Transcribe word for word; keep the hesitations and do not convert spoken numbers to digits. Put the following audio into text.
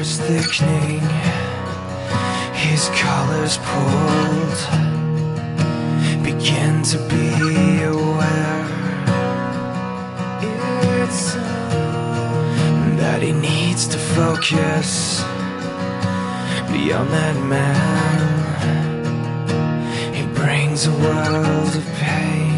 is thickening, his colors pulled. Begin to be aware it's that he needs to focus beyond that man. He brings a world of pain.